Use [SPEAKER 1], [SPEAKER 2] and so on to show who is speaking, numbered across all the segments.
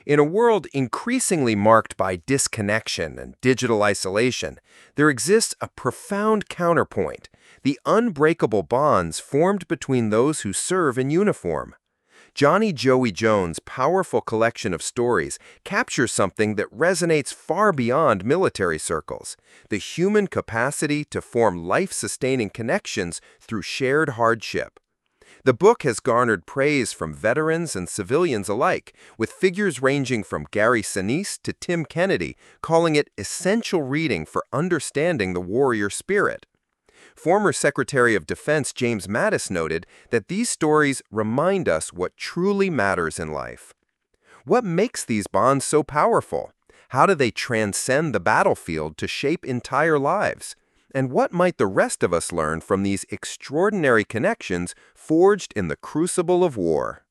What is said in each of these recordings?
[SPEAKER 1] In a world increasingly marked by disconnection and digital isolation, there exists a profound counterpoint: the unbreakable bonds formed between those who serve in uniform. Johnny Joey Jones' powerful collection of stories captures something that resonates far beyond military circles: the human capacity to form life-sustaining connections through shared hardship. The book has garnered praise from veterans and civilians alike, with figures ranging from Gary Sinise to Tim Kennedy calling it essential reading for understanding the warrior spirit. Former Secretary of Defense James Mattis noted that these stories remind us what truly matters in life. What makes these bonds so powerful? How do they transcend the battlefield to shape entire lives? And what might the rest of us learn from these extraordinary connections forged in the crucible of war?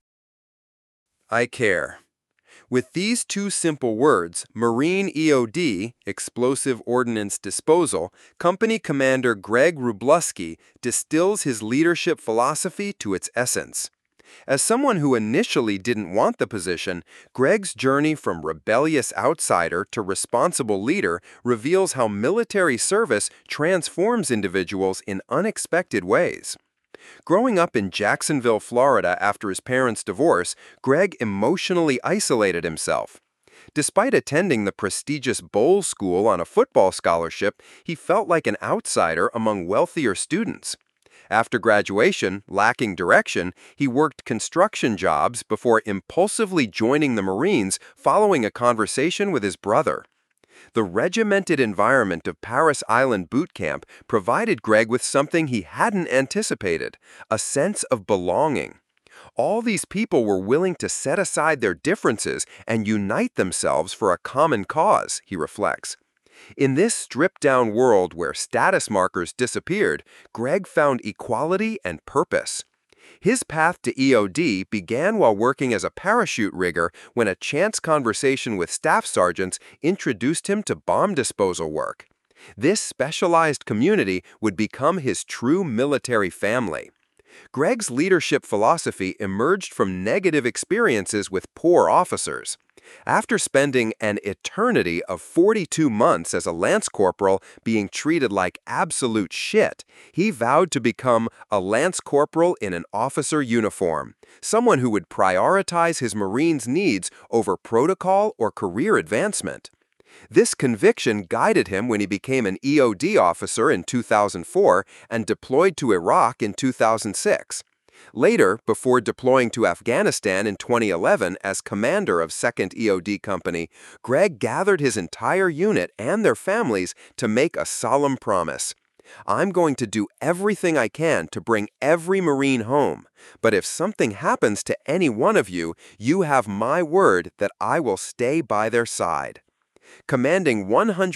[SPEAKER 1] I care. With these two simple words, Marine EOD, Explosive Ordnance Disposal, Company Commander Greg Wroblewski distills his leadership philosophy to its essence. As someone who initially didn't want the position, Greg's journey from rebellious outsider to responsible leader reveals how military service transforms individuals in unexpected ways. Growing up in Jacksonville, Florida after his parents' divorce, Greg emotionally isolated himself. Despite attending the prestigious Bowles School on a football scholarship, he felt like an outsider among wealthier students. After graduation, lacking direction, he worked construction jobs before impulsively joining the Marines following a conversation with his brother. The regimented environment of Parris Island boot camp provided Greg with something he hadn't anticipated: a sense of belonging. All these people were willing to set aside their differences and unite themselves for a common cause, he reflects. In this stripped-down world where status markers disappeared, Greg found equality and purpose. His path to EOD began while working as a parachute rigger when a chance conversation with staff sergeants introduced him to bomb disposal work. This specialized community would become his true military family. Greg's leadership philosophy emerged from negative experiences with poor officers. After spending an eternity of 42 months as a lance corporal being treated like absolute shit, he vowed to become a lance corporal in an officer uniform, someone who would prioritize his Marines' needs over protocol or career advancement. This conviction guided him when he became an EOD officer in 2004 and deployed to Iraq in 2006. Later, before deploying to Afghanistan in 2011 as commander of 2nd EOD Company, Greg gathered his entire unit and their families to make a solemn promise. "I'm going to do everything I can to bring every Marine home, but if something happens to any one of you, you have my word that I will stay by their side." Commanding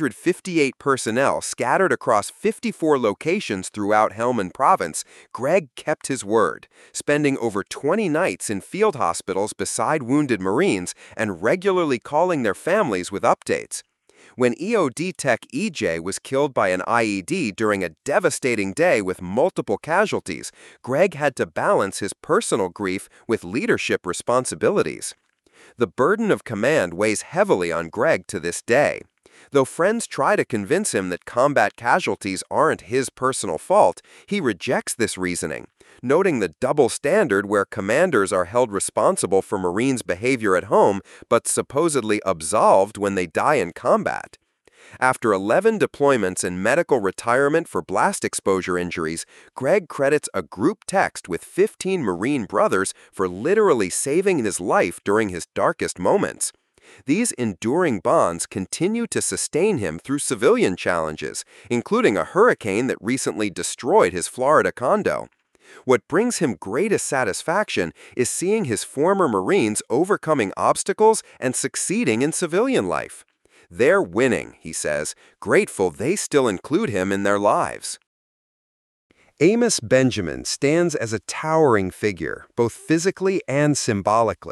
[SPEAKER 1] 158 personnel scattered across 54 locations throughout Helmand Province, Greg kept his word, spending over 20 nights in field hospitals beside wounded Marines and regularly calling their families with updates. When EOD Tech EJ was killed by an IED during a devastating day with multiple casualties, Greg had to balance his personal grief with leadership responsibilities. The burden of command weighs heavily on Greg to this day. Though friends try to convince him that combat casualties aren't his personal fault, he rejects this reasoning, noting the double standard where commanders are held responsible for Marines' behavior at home but supposedly absolved when they die in combat. After 11 deployments and medical retirement for blast exposure injuries, Greg credits a group text with 15 Marine brothers for literally saving his life during his darkest moments. These enduring bonds continue to sustain him through civilian challenges, including a hurricane that recently destroyed his Florida condo. What brings him greatest satisfaction is seeing his former Marines overcoming obstacles and succeeding in civilian life. "They're winning," he says, grateful they still include him in their lives. Amos Benjamin stands as a towering figure, both physically and symbolically.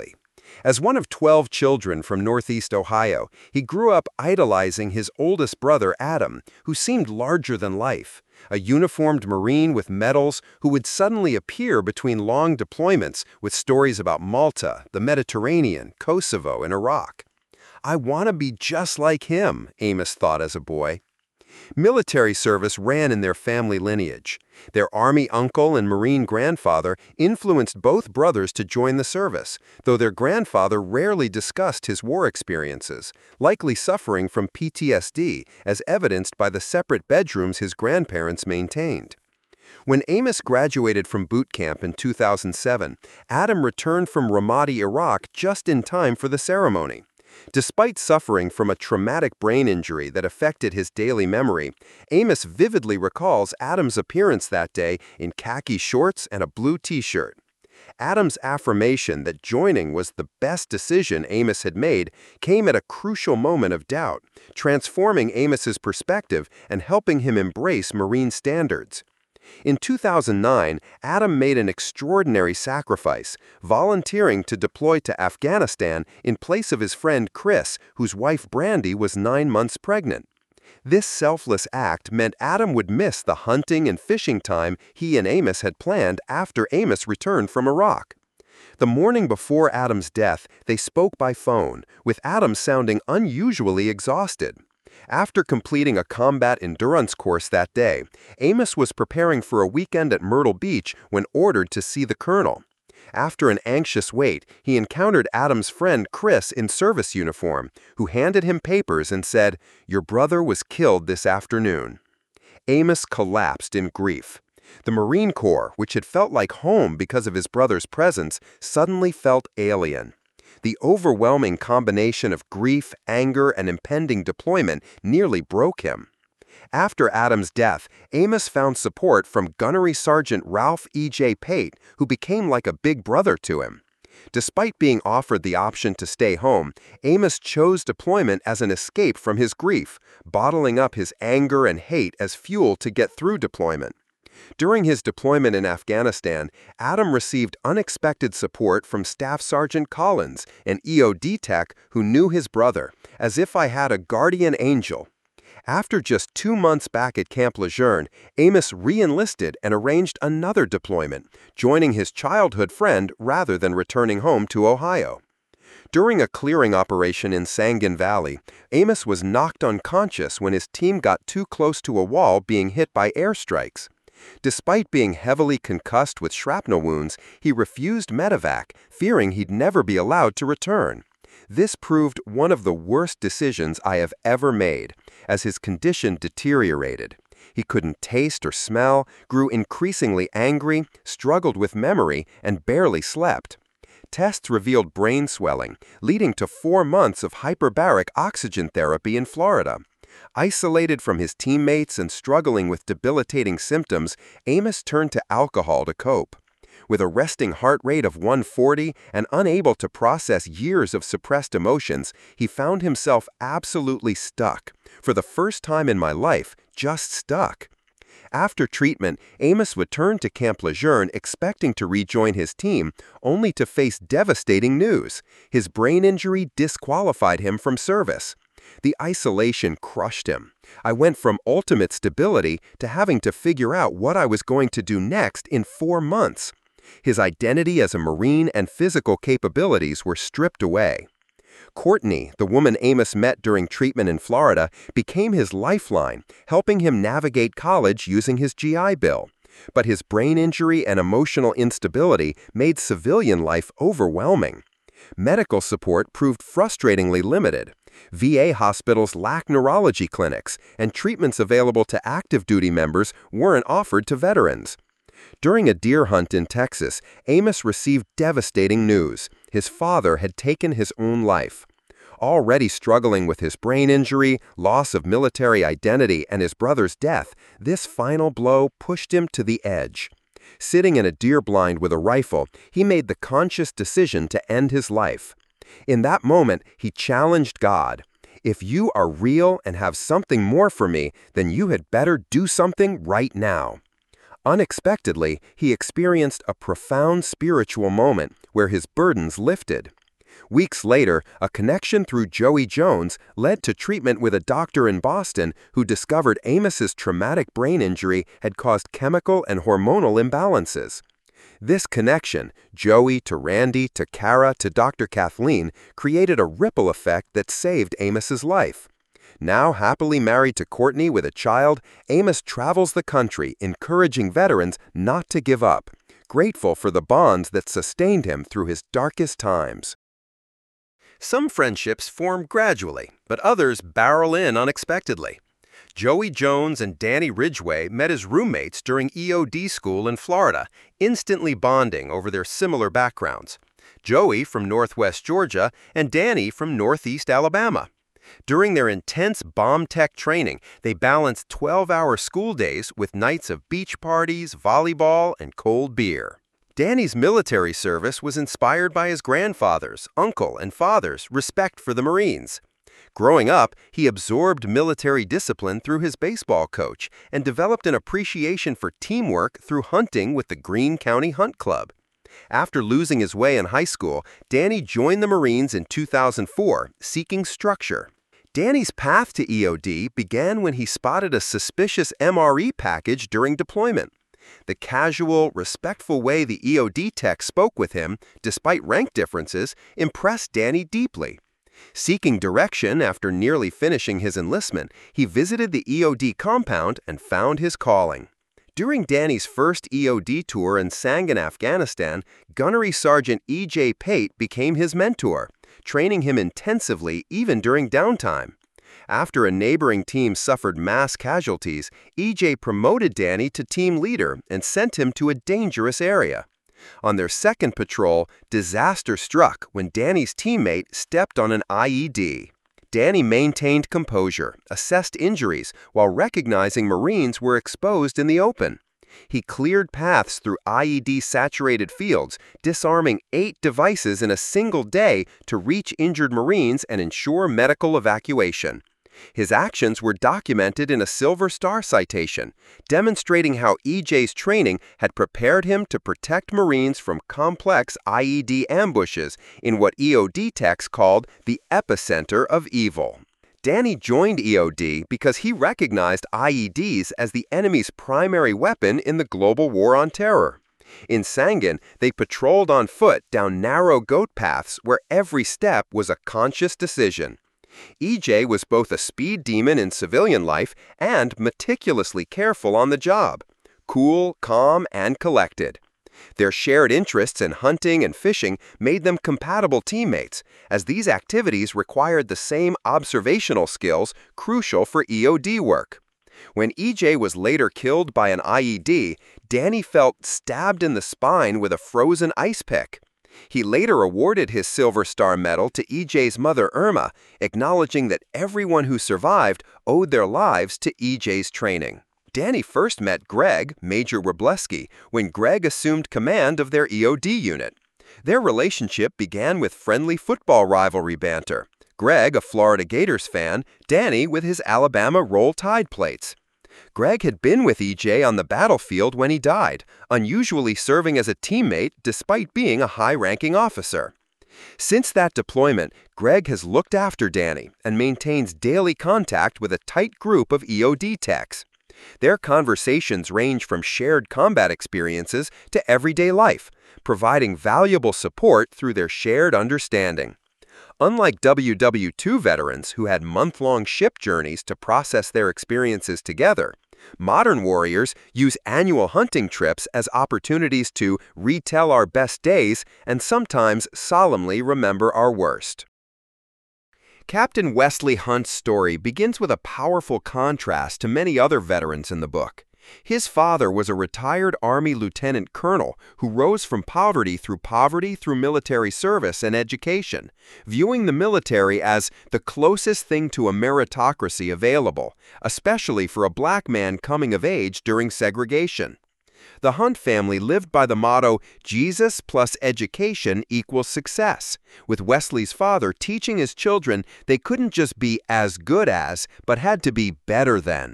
[SPEAKER 1] As one of 12 children from Northeast Ohio, he grew up idolizing his oldest brother, Adam, who seemed larger than life, a uniformed Marine with medals who would suddenly appear between long deployments with stories about Malta, the Mediterranean, Kosovo, and Iraq. "I want to be just like him," Amos thought as a boy. Military service ran in their family lineage. Their Army uncle and Marine grandfather influenced both brothers to join the service, though their grandfather rarely discussed his war experiences, likely suffering from PTSD, as evidenced by the separate bedrooms his grandparents maintained. When Amos graduated from boot camp in 2007, Adam returned from Ramadi, Iraq just in time for the ceremony. Despite suffering from a traumatic brain injury that affected his daily memory, Amos vividly recalls Adam's appearance that day in khaki shorts and a blue t-shirt. Adam's affirmation that joining was the best decision Amos had made came at a crucial moment of doubt, transforming Amos's perspective and helping him embrace Marine standards. In 2009, Adam made an extraordinary sacrifice, volunteering to deploy to Afghanistan in place of his friend Chris, whose wife Brandy was 9 months pregnant. This selfless act meant Adam would miss the hunting and fishing time he and Amos had planned after Amos returned from Iraq. The morning before Adam's death, they spoke by phone, with Adam sounding unusually exhausted. After completing a combat endurance course that day, Amos was preparing for a weekend at Myrtle Beach when ordered to see the colonel. After an anxious wait, he encountered Adam's friend Chris in service uniform, who handed him papers and said, "Your brother was killed this afternoon." Amos collapsed in grief. The Marine Corps, which had felt like home because of his brother's presence, suddenly felt alien. The overwhelming combination of grief, anger, and impending deployment nearly broke him. After Adam's death, Amos found support from Gunnery Sergeant Ralph E.J. Pate, who became like a big brother to him. Despite being offered the option to stay home, Amos chose deployment as an escape from his grief, bottling up his anger and hate as fuel to get through deployment. During his deployment in Afghanistan, Adam received unexpected support from Staff Sergeant Collins, an EOD tech who knew his brother, as if I had a guardian angel. After just 2 months back at Camp Lejeune, Amos re-enlisted and arranged another deployment, joining his childhood friend rather than returning home to Ohio. During a clearing operation in Sangin Valley, Amos was knocked unconscious when his team got too close to a wall being hit by airstrikes. Despite being heavily concussed with shrapnel wounds, he refused medevac, fearing he'd never be allowed to return. This proved one of the worst decisions I have ever made, as his condition deteriorated. He couldn't taste or smell, grew increasingly angry, struggled with memory, and barely slept. Tests revealed brain swelling, leading to 4 months of hyperbaric oxygen therapy in Florida. Isolated from his teammates and struggling with debilitating symptoms, Amos turned to alcohol to cope. With a resting heart rate of 140 and unable to process years of suppressed emotions, he found himself absolutely stuck. For the first time in my life, just stuck. After treatment, Amos returned to Camp Lejeune expecting to rejoin his team, only to face devastating news. His brain injury disqualified him from service. The isolation crushed him. I went from ultimate stability to having to figure out what I was going to do next in 4 months. His identity as a Marine and physical capabilities were stripped away. Courtney, the woman Amos met during treatment in Florida, became his lifeline, helping him navigate college using his GI Bill. But his brain injury and emotional instability made civilian life overwhelming. Medical support proved frustratingly limited. VA hospitals lack neurology clinics, and treatments available to active duty members weren't offered to veterans. During a deer hunt in Texas, Amos received devastating news. His father had taken his own life. Already struggling with his brain injury, loss of military identity, and his brother's death, this final blow pushed him to the edge. Sitting in a deer blind with a rifle, he made the conscious decision to end his life. In that moment, he challenged God. "If you are real and have something more for me, then you had better do something right now." Unexpectedly, he experienced a profound spiritual moment where his burdens lifted. Weeks later, a connection through Joey Jones led to treatment with a doctor in Boston who discovered Amos's traumatic brain injury had caused chemical and hormonal imbalances. This connection, Joey to Randy to Kara to Dr. Kathleen, created a ripple effect that saved Amos's life. Now happily married to Courtney with a child, Amos travels the country encouraging veterans not to give up, grateful for the bonds that sustained him through his darkest times. Some friendships form gradually, but others barrel in unexpectedly. Joey Jones and Danny Ridgway met as roommates during EOD school in Florida, instantly bonding over their similar backgrounds. Joey from Northwest Georgia and Danny from Northeast Alabama. During their intense bomb tech training, they balanced 12-hour school days with nights of beach parties, volleyball, and cold beer. Danny's military service was inspired by his grandfather's, uncle, and father's respect for the Marines. Growing up, he absorbed military discipline through his baseball coach and developed an appreciation for teamwork through hunting with the Greene County Hunt Club. After losing his way in high school, Danny joined the Marines in 2004, seeking structure. Danny's path to EOD began when he spotted a suspicious MRE package during deployment. The casual, respectful way the EOD tech spoke with him, despite rank differences, impressed Danny deeply. Seeking direction after nearly finishing his enlistment, he visited the EOD compound and found his calling. During Danny's first EOD tour in Sangin, Afghanistan, Gunnery Sergeant E.J. Pate became his mentor, training him intensively even during downtime. After a neighboring team suffered mass casualties, E.J. promoted Danny to team leader and sent him to a dangerous area. On their second patrol, disaster struck when Danny's teammate stepped on an IED. Danny maintained composure, assessed injuries, while recognizing Marines were exposed in the open. He cleared paths through IED-saturated fields, disarming 8 devices in a single day to reach injured Marines and ensure medical evacuation. His actions were documented in a Silver Star citation, demonstrating how EJ's training had prepared him to protect Marines from complex IED ambushes in what EOD techs called the epicenter of evil. Danny joined EOD because he recognized IEDs as the enemy's primary weapon in the global war on terror. In Sangin, they patrolled on foot down narrow goat paths where every step was a conscious decision. EJ was both a speed demon in civilian life and meticulously careful on the job, cool, calm, and collected. Their shared interests in hunting and fishing made them compatible teammates, as these activities required the same observational skills crucial for EOD work. When EJ was later killed by an IED, Danny felt stabbed in the spine with a frozen ice pick. He later awarded his Silver Star Medal to EJ's mother Irma, acknowledging that everyone who survived owed their lives to EJ's training. Danny first met Greg, Major Wroblewski, when Greg assumed command of their EOD unit. Their relationship began with friendly football rivalry banter. Greg, a Florida Gators fan, Danny with his Alabama Roll Tide plates. Greg had been with EJ on the battlefield when he died, unusually serving as a teammate despite being a high-ranking officer. Since that deployment, Greg has looked after Danny and maintains daily contact with a tight group of EOD techs. Their conversations range from shared combat experiences to everyday life, providing valuable support through their shared understanding. Unlike WW2 veterans who had month-long ship journeys to process their experiences together, modern warriors use annual hunting trips as opportunities to retell our best days and sometimes solemnly remember our worst. Captain Wesley Hunt's story begins with a powerful contrast to many other veterans in the book. His father was a retired Army lieutenant colonel who rose from poverty through military service and education, viewing the military as the closest thing to a meritocracy available, especially for a black man coming of age during segregation. The Hunt family lived by the motto, Jesus plus education equals success, with Wesley's father teaching his children they couldn't just be as good as, but had to be better than.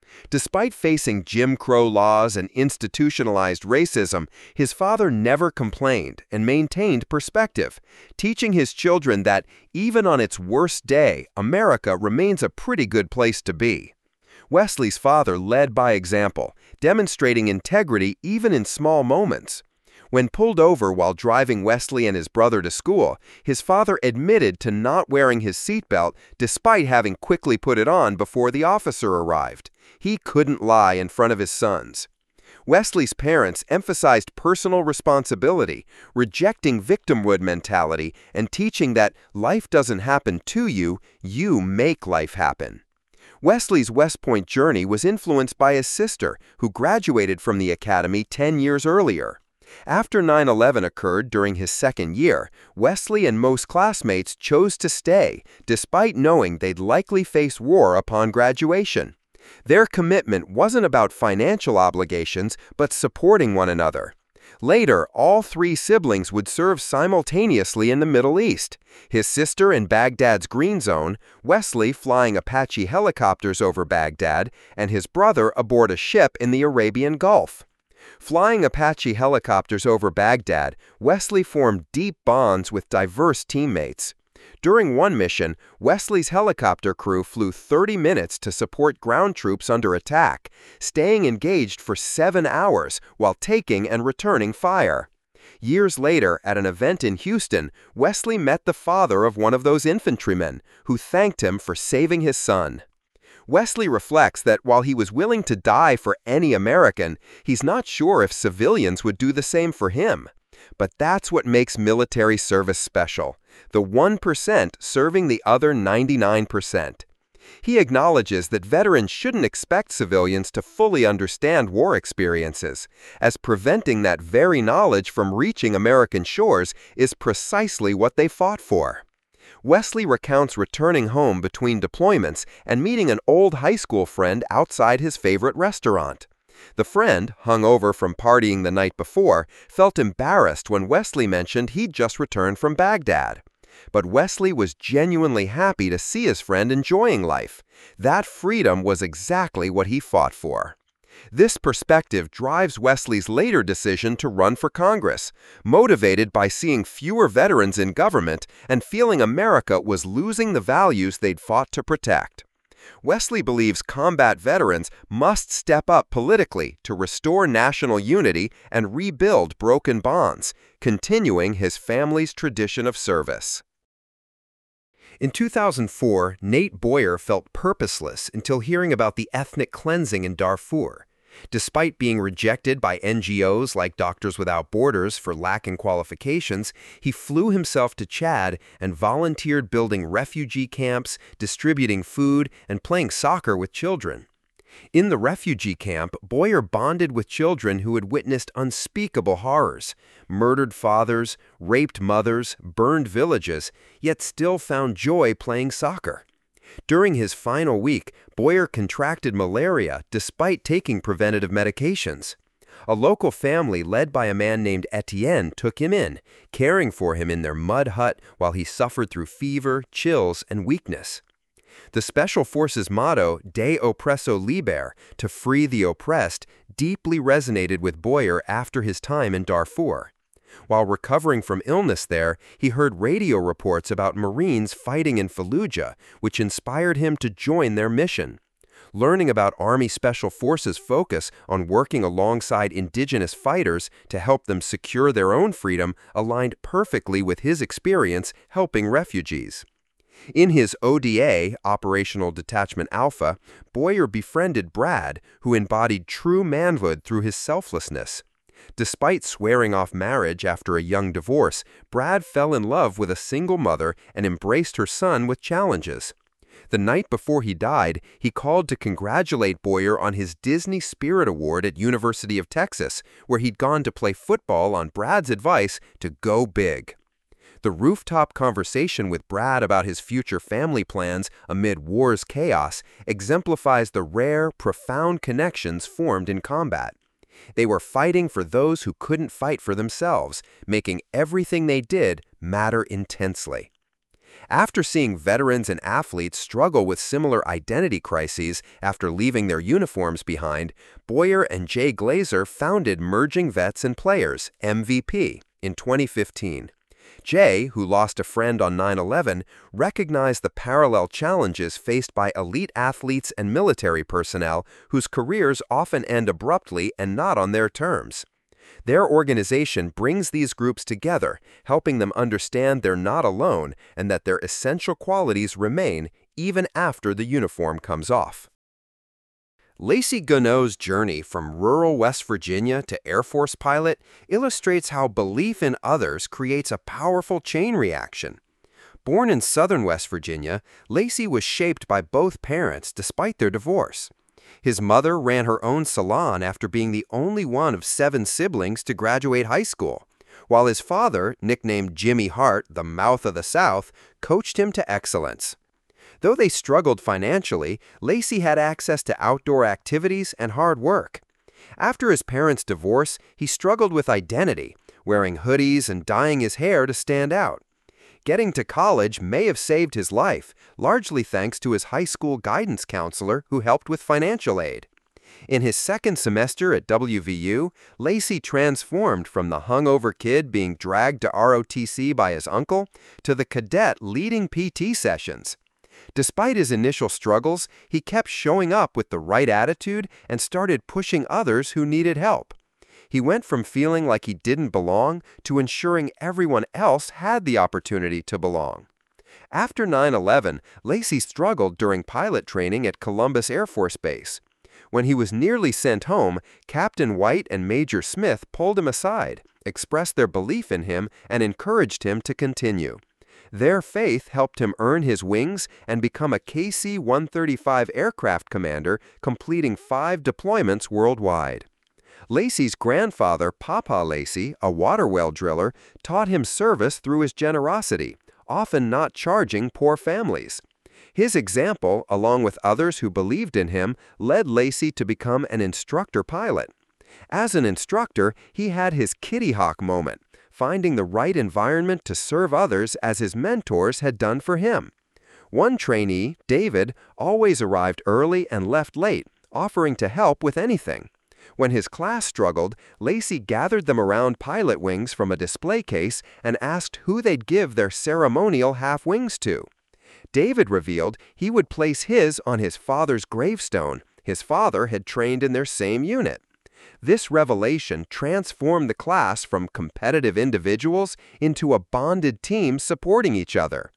[SPEAKER 1] Despite facing Jim Crow laws and institutionalized racism, his father never complained and maintained perspective, teaching his children that even on its worst day, America remains a pretty good place to be. Wesley's father led by example, demonstrating integrity even in small moments. When pulled over while driving Wesley and his brother to school, his father admitted to not wearing his seatbelt despite having quickly put it on before the officer arrived. He couldn't lie in front of his sons. Wesley's parents emphasized personal responsibility, rejecting victimhood mentality, and teaching that life doesn't happen to you, you make life happen. Wesley's West Point journey was influenced by his sister, who graduated from the academy 10 years earlier. After 9/11 occurred during his second year, Wesley and most classmates chose to stay, despite knowing they'd likely face war upon graduation. Their commitment wasn't about financial obligations, but supporting one another. Later, all three siblings would serve simultaneously in the Middle East, his sister in Baghdad's Green Zone, Wesley flying Apache helicopters over Baghdad, and his brother aboard a ship in the Arabian Gulf. Flying Apache helicopters over Baghdad, Wesley formed deep bonds with diverse teammates. During one mission, Wesley's helicopter crew flew 30 minutes to support ground troops under attack, staying engaged for 7 hours while taking and returning fire. Years later, at an event in Houston, Wesley met the father of one of those infantrymen, who thanked him for saving his son. Wesley reflects that while he was willing to die for any American, he's not sure if civilians would do the same for him. But that's what makes military service special, the 1% serving the other 99%. He acknowledges that veterans shouldn't expect civilians to fully understand war experiences, as preventing that very knowledge from reaching American shores is precisely what they fought for. Wesley recounts returning home between deployments and meeting an old high school friend outside his favorite restaurant. The friend, hungover from partying the night before, felt embarrassed when Wesley mentioned he'd just returned from Baghdad. But Wesley was genuinely happy to see his friend enjoying life. That freedom was exactly what he fought for. This perspective drives Wesley's later decision to run for Congress, motivated by seeing fewer veterans in government and feeling America was losing the values they'd fought to protect. Wesley believes combat veterans must step up politically to restore national unity and rebuild broken bonds, continuing his family's tradition of service. In 2004, Nate Boyer felt purposeless until hearing about the ethnic cleansing in Darfur. Despite being rejected by NGOs like Doctors Without Borders for lacking qualifications, he flew himself to Chad and volunteered building refugee camps, distributing food, and playing soccer with children. In the refugee camp, Boyer bonded with children who had witnessed unspeakable horrors, murdered fathers, raped mothers, burned villages, yet still found joy playing soccer. During his final week, Boyer contracted malaria despite taking preventative medications. A local family led by a man named Etienne took him in, caring for him in their mud hut while he suffered through fever, chills, and weakness. The Special Forces motto, De Oppresso Liber, to free the oppressed, deeply resonated with Boyer after his time in Darfur. While recovering from illness there, he heard radio reports about Marines fighting in Fallujah, which inspired him to join their mission. Learning about Army Special Forces' focus on working alongside indigenous fighters to help them secure their own freedom aligned perfectly with his experience helping refugees. In his ODA, Operational Detachment Alpha, Boyer befriended Brad, who embodied true manhood through his selflessness. Despite swearing off marriage after a young divorce, Brad fell in love with a single mother and embraced her son with challenges. The night before he died, he called to congratulate Boyer on his Disney Spirit Award at University of Texas, where he'd gone to play football on Brad's advice to go big. The rooftop conversation with Brad about his future family plans amid war's chaos exemplifies the rare, profound connections formed in combat. They were fighting for those who couldn't fight for themselves, making everything they did matter intensely. After seeing veterans and athletes struggle with similar identity crises after leaving their uniforms behind, Boyer and Jay Glazer founded Merging Vets and Players, MVP, in 2015. Jay, who lost a friend on 9/11, recognized the parallel challenges faced by elite athletes and military personnel whose careers often end abruptly and not on their terms. Their organization brings these groups together, helping them understand they're not alone and that their essential qualities remain even after the uniform comes off. Lacey Gonneau's journey from rural West Virginia to Air Force pilot illustrates how belief in others creates a powerful chain reaction. Born in southern West Virginia, Lacey was shaped by both parents despite their divorce. His mother ran her own salon after being the only one of 7 siblings to graduate high school, while his father, nicknamed Jimmy Hart, the Mouth of the South, coached him to excellence. Though they struggled financially, Lacey had access to outdoor activities and hard work. After his parents' divorce, he struggled with identity, wearing hoodies and dyeing his hair to stand out. Getting to college may have saved his life, largely thanks to his high school guidance counselor who helped with financial aid. In his second semester at WVU, Lacey transformed from the hungover kid being dragged to ROTC by his uncle to the cadet leading PT sessions. Despite his initial struggles, he kept showing up with the right attitude and started pushing others who needed help. He went from feeling like he didn't belong to ensuring everyone else had the opportunity to belong. After 9/11, Lacey struggled during pilot training at Columbus Air Force Base. When he was nearly sent home, Captain White and Major Smith pulled him aside, expressed their belief in him, and encouraged him to continue. Their faith helped him earn his wings and become a KC-135 aircraft commander, completing 5 deployments worldwide. Lacey's grandfather, Papa Lacey, a water well driller, taught him service through his generosity, often not charging poor families. His example, along with others who believed in him, led Lacey to become an instructor pilot. As an instructor, he had his Kitty Hawk moment, finding the right environment to serve others as his mentors had done for him. One trainee, David, always arrived early and left late, offering to help with anything. When his class struggled, Lacey gathered them around pilot wings from a display case and asked who they'd give their ceremonial half wings to. David revealed he would place his on his father's gravestone. His father had trained in their same unit. This revelation transformed the class from competitive individuals into a bonded team supporting each other.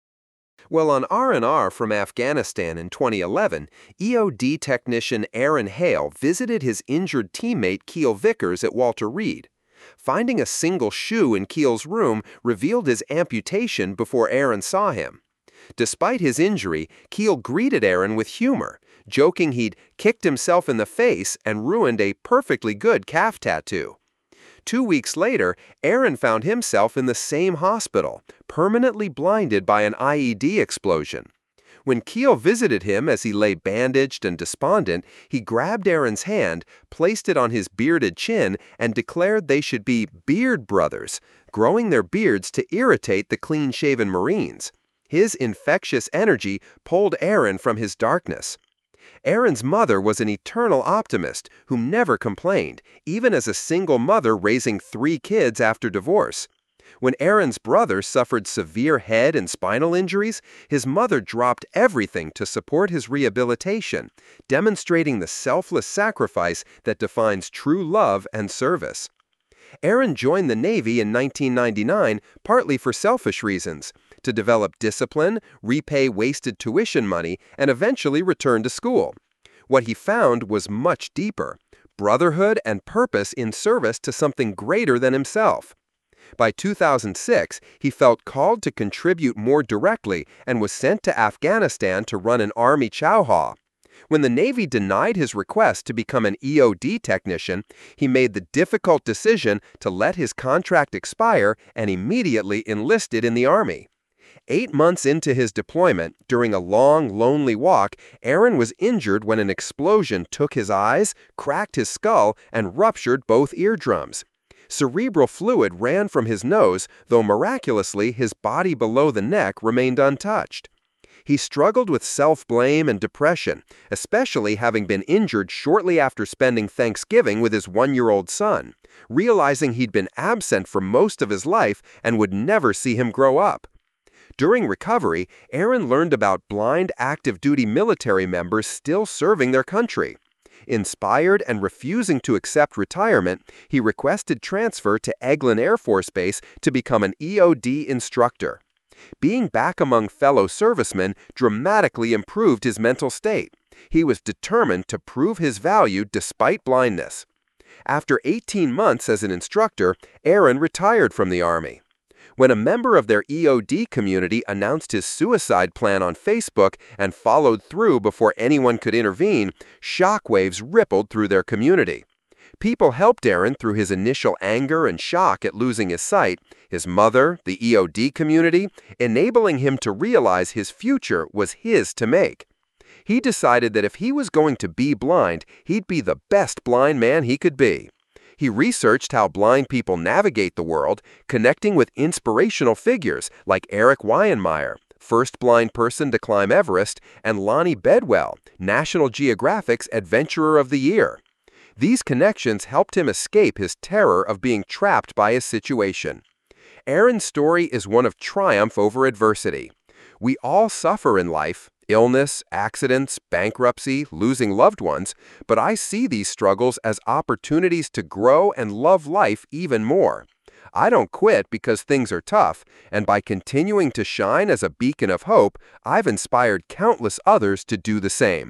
[SPEAKER 1] Well, on R&R from Afghanistan in 2011, EOD technician Aaron Hale visited his injured teammate Keel Vickers at Walter Reed. Finding a single shoe in Keel's room revealed his amputation before Aaron saw him. Despite his injury, Keel greeted Aaron with humor, joking he'd kicked himself in the face and ruined a perfectly good calf tattoo. 2 weeks later, Aaron found himself in the same hospital, permanently blinded by an IED explosion. When Keel visited him as he lay bandaged and despondent, he grabbed Aaron's hand, placed it on his bearded chin, and declared they should be beard brothers, growing their beards to irritate the clean-shaven Marines. His infectious energy pulled Aaron from his darkness. Aaron's mother was an eternal optimist who never complained, even as a single mother raising 3 kids after divorce. When Aaron's brother suffered severe head and spinal injuries, his mother dropped everything to support his rehabilitation, demonstrating the selfless sacrifice that defines true love and service. Aaron joined the Navy in 1999 partly for selfish reasons, to develop discipline, repay wasted tuition money, and eventually return to school. What he found was much deeper: brotherhood and purpose in service to something greater than himself. By 2006, he felt called to contribute more directly and was sent to Afghanistan to run an Army chow hall. When the Navy denied his request to become an EOD technician, he made the difficult decision to let his contract expire and immediately enlisted in the Army. 8 months into his deployment, during a long, lonely walk, Aaron was injured when an explosion took his eyes, cracked his skull, and ruptured both eardrums. Cerebral fluid ran from his nose, though miraculously his body below the neck remained untouched. He struggled with self-blame and depression, especially having been injured shortly after spending Thanksgiving with his one-year-old son, realizing he'd been absent for most of his life and would never see him grow up. During recovery, Aaron learned about blind active duty military members still serving their country. Inspired and refusing to accept retirement, he requested transfer to Eglin Air Force Base to become an EOD instructor. Being back among fellow servicemen dramatically improved his mental state. He was determined to prove his value despite blindness. After 18 months as an instructor, Aaron retired from the Army. When a member of their EOD community announced his suicide plan on Facebook and followed through before anyone could intervene, shockwaves rippled through their community. People helped Aaron through his initial anger and shock at losing his sight, his mother, the EOD community, enabling him to realize his future was his to make. He decided that if he was going to be blind, he'd be the best blind man he could be. He researched how blind people navigate the world, connecting with inspirational figures like Eric Weihenmayer, first blind person to climb Everest, and Lonnie Bedwell, National Geographic's Adventurer of the Year. These connections helped him escape his terror of being trapped by his situation. Aaron's story is one of triumph over adversity. We all suffer in life, illness, accidents, bankruptcy, losing loved ones, but I see these struggles as opportunities to grow and love life even more. I don't quit because things are tough, and by continuing to shine as a beacon of hope, I've inspired countless others to do the same.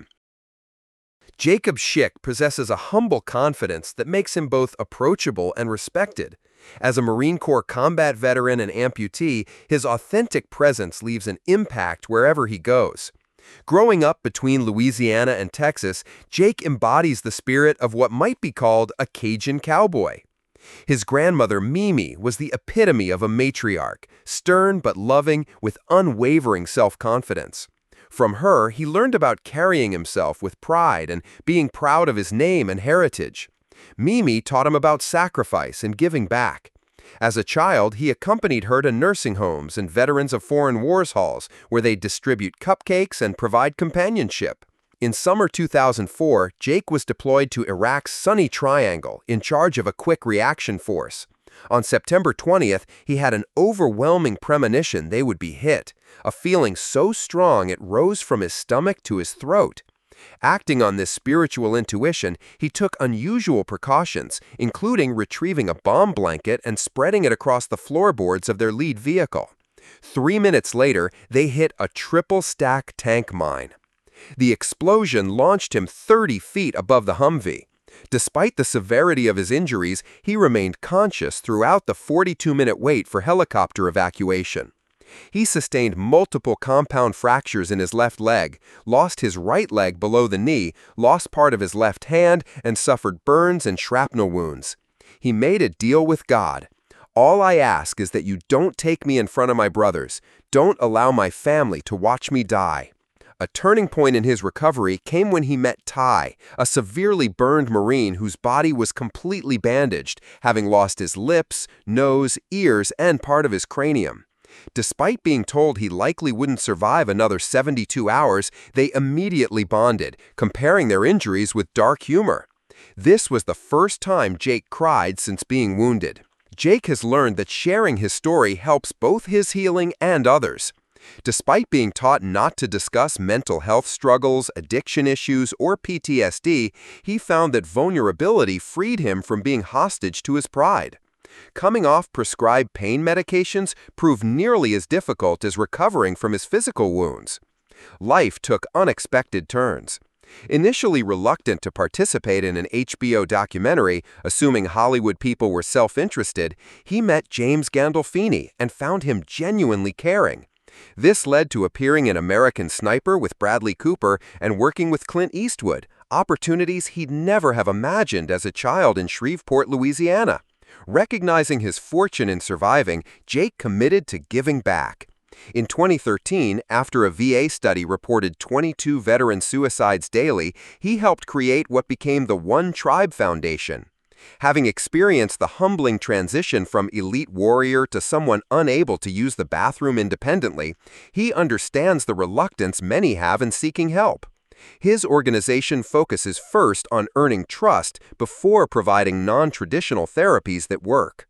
[SPEAKER 1] Jacob Schick possesses a humble confidence that makes him both approachable and respected. As a Marine Corps combat veteran and amputee, his authentic presence leaves an impact wherever he goes. Growing up between Louisiana and Texas, Jake embodies the spirit of what might be called a Cajun cowboy. His grandmother, Mimi, was the epitome of a matriarch, stern but loving, with unwavering self-confidence. From her, he learned about carrying himself with pride and being proud of his name and heritage. Mimi taught him about sacrifice and giving back. As a child, he accompanied her to nursing homes and Veterans of Foreign Wars halls, where they distribute cupcakes and provide companionship. In summer 2004, Jake was deployed to Iraq's Sunni Triangle in charge of a quick reaction force. On September 20th, he had an overwhelming premonition they would be hit, a feeling so strong it rose from his stomach to his throat. Acting on this spiritual intuition, he took unusual precautions, including retrieving a bomb blanket and spreading it across the floorboards of their lead vehicle. 3 minutes later, they hit a triple-stack tank mine. The explosion launched him 30 feet above the Humvee. Despite the severity of his injuries, he remained conscious throughout the 42-minute wait for helicopter evacuation. He sustained multiple compound fractures in his left leg, lost his right leg below the knee, lost part of his left hand, and suffered burns and shrapnel wounds. He made a deal with God. All I ask is that you don't take me in front of my brothers. Don't allow my family to watch me die. A turning point in his recovery came when he met Ty, a severely burned Marine whose body was completely bandaged, having lost his lips, nose, ears, and part of his cranium. Despite being told he likely wouldn't survive another 72 hours, they immediately bonded, comparing their injuries with dark humor. This was the first time Jake cried since being wounded. Jake has learned that sharing his story helps both his healing and others. Despite being taught not to discuss mental health struggles, addiction issues, or PTSD, he found that vulnerability freed him from being hostage to his pride. Coming off prescribed pain medications proved nearly as difficult as recovering from his physical wounds. Life took unexpected turns. Initially reluctant to participate in an HBO documentary, assuming Hollywood people were self-interested, he met James Gandolfini and found him genuinely caring. This led to appearing in American Sniper with Bradley Cooper and working with Clint Eastwood, opportunities he'd never have imagined as a child in Shreveport, Louisiana. Recognizing his fortune in surviving, Jake committed to giving back. In 2013, after a VA study reported 22 veteran suicides daily, he helped create what became the One Tribe Foundation. Having experienced the humbling transition from elite warrior to someone unable to use the bathroom independently, he understands the reluctance many have in seeking help. His organization focuses first on earning trust before providing non-traditional therapies that work.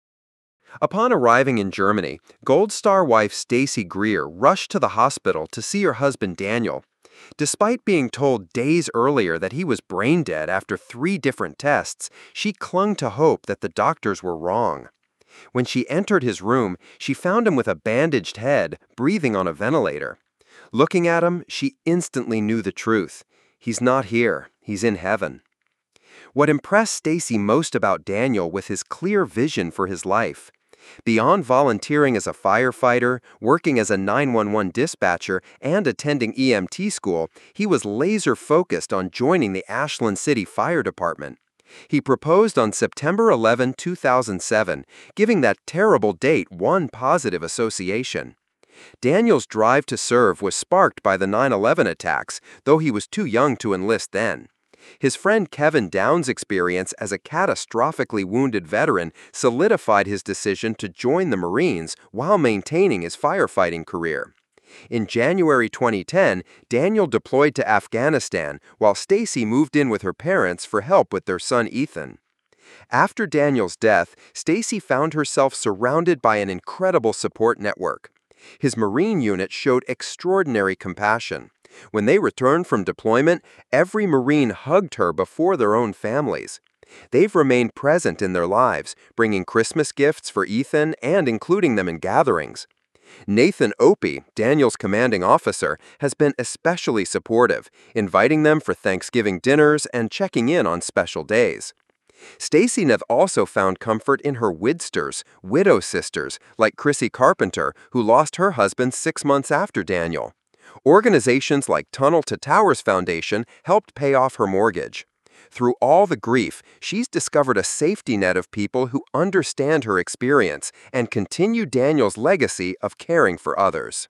[SPEAKER 1] Upon arriving in Germany, Gold Star wife Stacy Greer rushed to the hospital to see her husband Daniel. Despite being told days earlier that he was brain dead after 3 different tests, she clung to hope that the doctors were wrong. When she entered his room, she found him with a bandaged head, breathing on a ventilator. Looking at him, she instantly knew the truth. He's not here. He's in heaven. What impressed Stacy most about Daniel was his clear vision for his life. Beyond volunteering as a firefighter, working as a 911 dispatcher, and attending EMT school, he was laser-focused on joining the Ashland City Fire Department. He proposed on September 11, 2007, giving that terrible date one positive association. Daniel's drive to serve was sparked by the 9/11 attacks, though he was too young to enlist then. His friend Kevin Downs' experience as a catastrophically wounded veteran solidified his decision to join the Marines while maintaining his firefighting career. In January 2010, Daniel deployed to Afghanistan while Stacy moved in with her parents for help with their son Ethan. After Daniel's death, Stacy found herself surrounded by an incredible support network. His Marine unit showed extraordinary compassion. When they returned from deployment, every Marine hugged her before their own families. They've remained present in their lives, bringing Christmas gifts for Ethan and including them in gatherings. Nathan Opie, Daniel's commanding officer, has been especially supportive, inviting them for Thanksgiving dinners and checking in on special days. Stacy Nev also found comfort in her Widsters, widow sisters, like Chrissy Carpenter, who lost her husband 6 months after Daniel. Organizations like Tunnel to Towers Foundation helped pay off her mortgage. Through all the grief, she's discovered a safety net of people who understand her experience and continue Daniel's legacy of caring for others.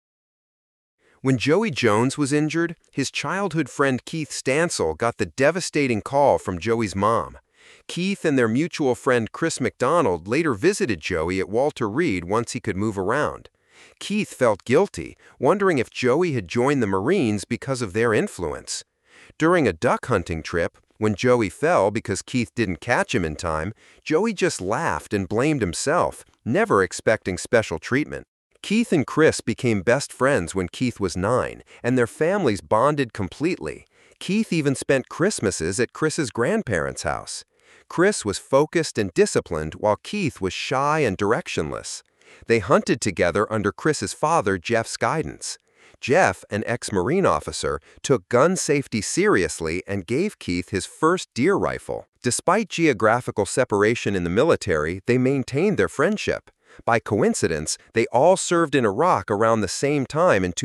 [SPEAKER 1] When Joey Jones was injured, his childhood friend Keith Stansel got the devastating call from Joey's mom. Keith and their mutual friend Chris McDonald later visited Joey at Walter Reed once he could move around. Keith felt guilty, wondering if Joey had joined the Marines because of their influence. During a duck hunting trip, when Joey fell because Keith didn't catch him in time, Joey just laughed and blamed himself, never expecting special treatment. Keith and Chris became best friends when Keith was 9, and their families bonded completely. Keith even spent Christmases at Chris's grandparents' house. Chris was focused and disciplined, while Keith was shy and directionless. They hunted together under Chris's father, Jeff's guidance. Jeff, an ex-Marine officer, took gun safety seriously and gave Keith his first deer rifle. Despite geographical separation in the military, they maintained their friendship. By coincidence, they all served in Iraq around the same time in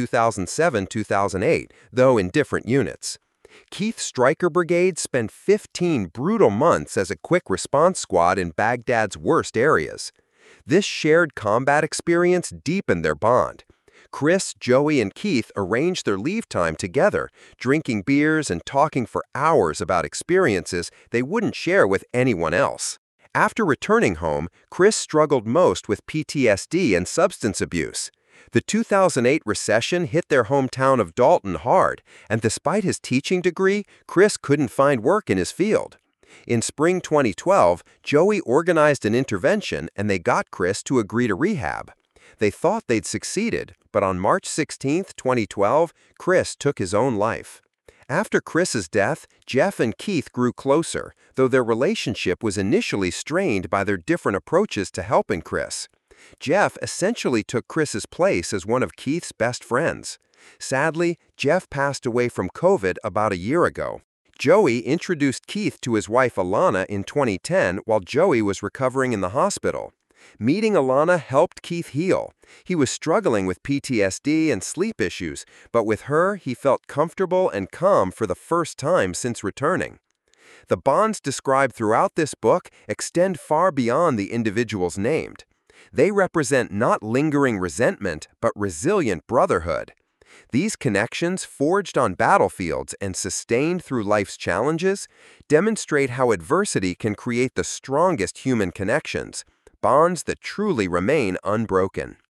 [SPEAKER 1] 2007-2008, though in different units. Keith's Stryker Brigade spent 15 brutal months as a quick response squad in Baghdad's worst areas. This shared combat experience deepened their bond. Chris, Joey, and Keith arranged their leave time together, drinking beers and talking for hours about experiences they wouldn't share with anyone else. After returning home, Chris struggled most with PTSD and substance abuse. The 2008 recession hit their hometown of Dalton hard, and despite his teaching degree, Chris couldn't find work in his field. In spring 2012, Joey organized an intervention and they got Chris to agree to rehab. They thought they'd succeeded, but on March 16, 2012, Chris took his own life. After Chris's death, Jeff and Keith grew closer, though their relationship was initially strained by their different approaches to helping Chris. Jeff essentially took Chris's place as one of Keith's best friends. Sadly, Jeff passed away from COVID about a year ago. Joey introduced Keith to his wife Alana in 2010 while Joey was recovering in the hospital. Meeting Alana helped Keith heal. He was struggling with PTSD and sleep issues, but with her, he felt comfortable and calm for the first time since returning. The bonds described throughout this book extend far beyond the individuals named. They represent not lingering resentment, but resilient brotherhood. These connections, forged on battlefields and sustained through life's challenges, demonstrate how adversity can create the strongest human connections, bonds that truly remain unbroken.